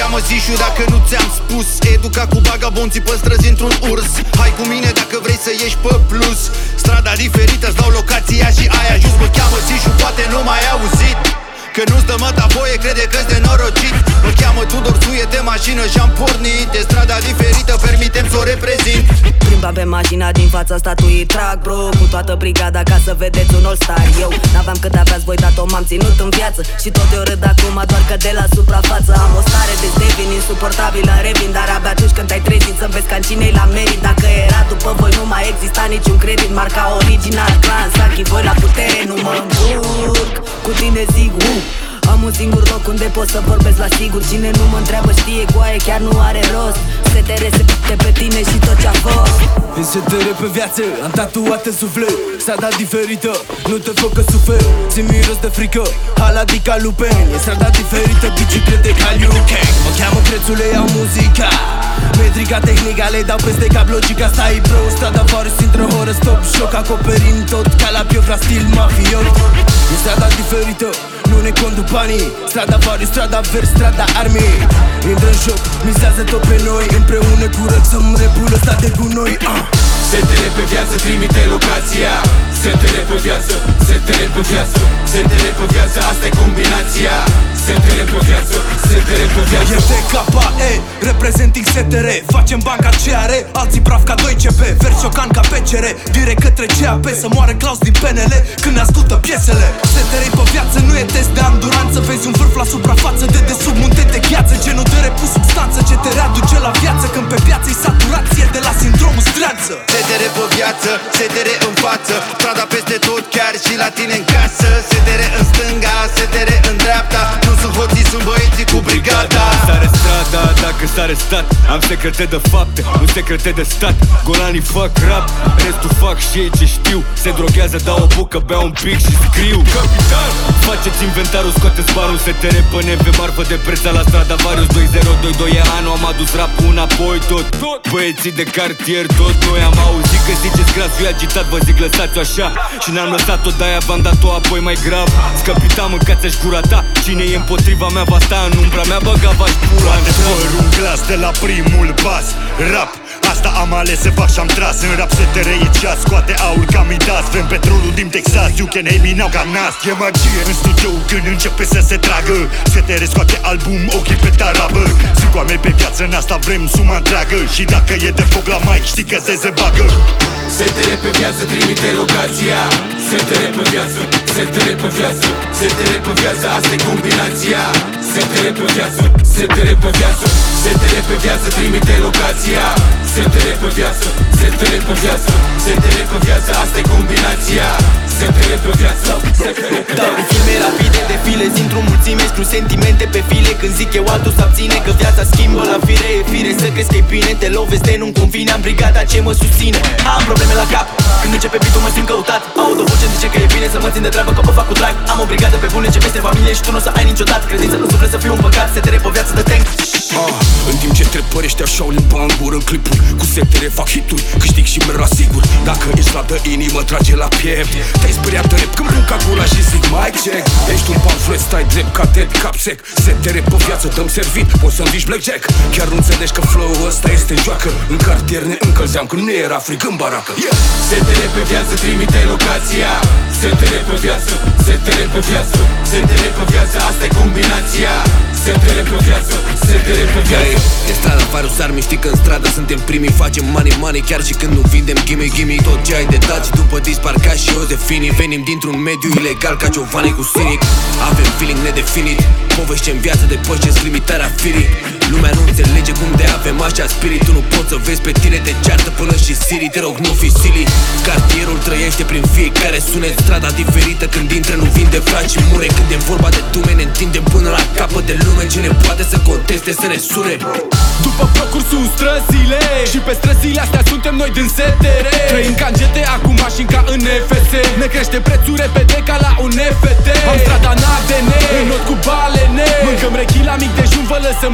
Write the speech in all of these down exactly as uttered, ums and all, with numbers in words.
cheamă Zișu dacă nu ți-am spus. Educa cu vagabonții pe străzi într-un urs. Hai cu mine dacă vrei să ieși pe plus. Strada diferită, îți dau locația și aia just. Mă cheamă Zișu, poate nu m-ai auzit. Că nu-ți dă măta voie, crede că-s de norocit. Mă cheamă Tudor, suie de mașină și-am pornit. E strada diferită, permitem să o reprezint. Plimba pe mașina din fața statului trag, bro, cu toată brigada ca să vedeți un all-star. Eu n-aveam cât aveați voi, dar m-am ținut în viață. Și tot eu râd acum, doar că de la suprafață am o stare de devin insuportabilă în revin. Dar abia atunci când te-ai trezit să vezi cancinei la merit. Dacă era după voi nu mai exista niciun credit. Marca original, clan, Saki, voi la putere nu mă încurc. Cu tine zic, uh am un singur loc unde pot să vorbesc la sigur. Cine nu mă întreabă știe, goaie, chiar nu are rost. S T R se p***e pe tine și tot ce-a fost. În S T R pe viață am tatuat în suflet. Strada diferită, nu te fă că suferi. Ți miros de frică, haladi ca lupen. E strada diferită, biciclete ca Liu Kang. Mă cheamă prețule, iau muzica. Metrica, tehnica, le dau peste cap, logica. Stai bro, strada Varus intră horă, stop, șoc. Acoperim tot ca la piofra, stil mafiot. E strada diferită, nu ne conduc banii. Strada Varius, strada Vers, strada Army. Intră în joc, mizează tot pe noi. Împreună curățăm repul ăsta de gunoi. uh. S T R pe viață, trimite locația. S T R pe viață, S T R pe viață, S T R pe viață, asta e combinația. S T R pe viață, S T R pe viață. E T K E, reprezenting S T R. Facem banca ce are, alții praf ca doi C P. Versiocan ca P C R, direct către C A P. Să moare Claus din P N L când ne ascultă piesele. S T R pe viață, nu e test de anduranță. Vezi un vârf la suprafață, de desubt munte de gheață. Genul de repus substanță ce te readuce la viață. Când pe piață-i saturație de la sindromul streață. S T R pe viață, S T R în față. Strada peste tot, chiar și la tine în casă. S T R în stânga, S T R în dreapta. Nu sunt hoții, sunt băieții cu brigada. Sare strada, dacă s-are stat. Am secrete de fapte, nu secrete de stat. Golanii fac rap, restul fac și ei ce știu. Se droghează, dau o bucă, beau un pic și scriu. Capitan, faceți inventarul, scoateți barul. S T R pe neve, marfă de preț la strada Varius. Doi zero doi doi e anul, am adus rap-ul înapoi tot. Băieții de cartier, tot noi am auzit că ziceți grasul e agitat. Vă zic lăsați-o așa și n-am lăsat-o, de-aia v-am dat-o apoi mai grav. Scăpita, mâncați-aș gura ta. Cine e împotriva mea va sta în umbra mea, băga v-aș pula. Fără un glas de la primul bas. Rap, asta am ales să fac și-am tras. În rap S T R e ceas, scoate aur ca Midas. Vrem petrolul din Texas, you can hate me now ca nas. E magie în studio când începe să se tragă. S T R scoate album, ochii pe tarabă. Zic oameni pe viață, în asta vrem suma întreagă. Și dacă e de foc la mic, știi că se se bagă. S T R pe viață, trimite locația. S T R pe viață, S T R pe viață, S T R pe viață, asta e combinația. S T R pe viață, S T R pe viață, S T R pe viață, trimite locația. S T R pe viață, S T R pe viață, S T R pe viață, asta e combinația. S T R pe viață, S T R pe Dau filme rapide, defile, într-o mulțime. Scriu sentimente pe file, când zic eu altul s-abține. Că viața schimbă la fire, e fire să crezi că-i bine. Te lovesc de nu-mi convine, am brigada ce mă susține. Am probleme la cap, când începe beat-ul mă simt căutat. Aud o voce, zice că e bine să mă țin de treabă, că o fac cu drag. Am o brigadă pe bune ce peste familie și tu nu o să ai niciodată. Credință nu suflet să fiu un păcat, S T R pe viață de tank. Ah, în timp ce trepărești așa o limba în gură în clipuri. Cu S T R fac hituri, câștig și merg la sigur. Dacă ești la de inimă, trage la piept. Te-ai speriat de rap când pun ca gura și zic mic check. Ești un pamflet, stai drept ca dead cap sec. S T R pe viață, dăm servit, poți să-mi zici blackjack. Chiar nu înțelegi că flow-ul ăsta este joacă. În cartier ne încălzeam când nu era frig în baracă. yeah. S T R pe viață, trimite locația. S T R pe viață, S T R pe viață, S T R pe viață, asta e combinația. S T R pe viață, S T R pe viață. E strada Varius Army, știi că în stradă suntem primii. Facem money, money, chiar și când nu vindem gimme, gimme. Tot ce ai de dat și după dispar ca și Josefini. Venim dintr-un mediu ilegal ca Giovanni cu Cynic. Avem feeling nedefinit, povești în viață de păși ce-s limitarea firii. Lumea nu înțelege cum de avem așa spirit. Tu nu poți să vezi pe tine, te ceartă până și Siri. Te rog, nu fi silly. Cartierul trăiește prin fiecare sunet. Strada diferită când intră, nu vinde fraci și mure. Când e vorba de tume, ne întindem până la capăt de lume. Cine poate să conteste, să ne sune. După blocuri sunt străzile și pe străzile astea suntem noi din S T R. Trăim ca în G T A cu mașini ca în F S. Ne crește prețul repede ca la un N F T. Am strada în A D N, în not cu balene. Mâncăm rechila mic dejun, vă lăsăm oasele.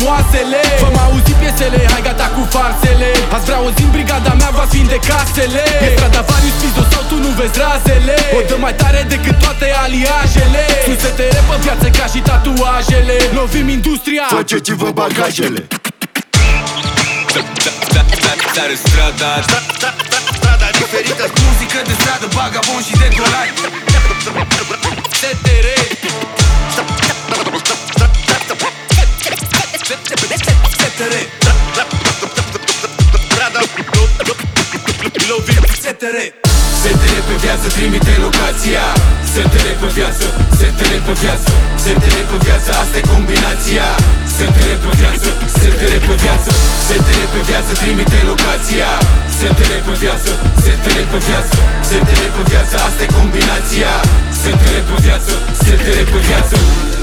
casele. V-am auzit piesele, hai gata cu farsele. Azi vreau o zi în brigada mea, v-ați vinde casele. E Stradivarius Pizdo sau tu nu vezi razele. O dă mai tare decât toate aliajele. Sus se te repă viață ca și tatuajele. Lovim industria, faceți-vă bagajele. Dar strada, strada diferită. Muzică de stradă, bagabon și de golari. S T R S T R Lovim S T R S T R pe viață, trimite locația. S T R pe viață, S T R pe viață, S T R pe viață, asta e combinația. S T R pe viață, S T R pe viață, S T R pe viață, trimite locația. S T R pe viață, S T R pe viață, S T R pe viață, asta e combinația. S T R pe viață, S T R pe viață.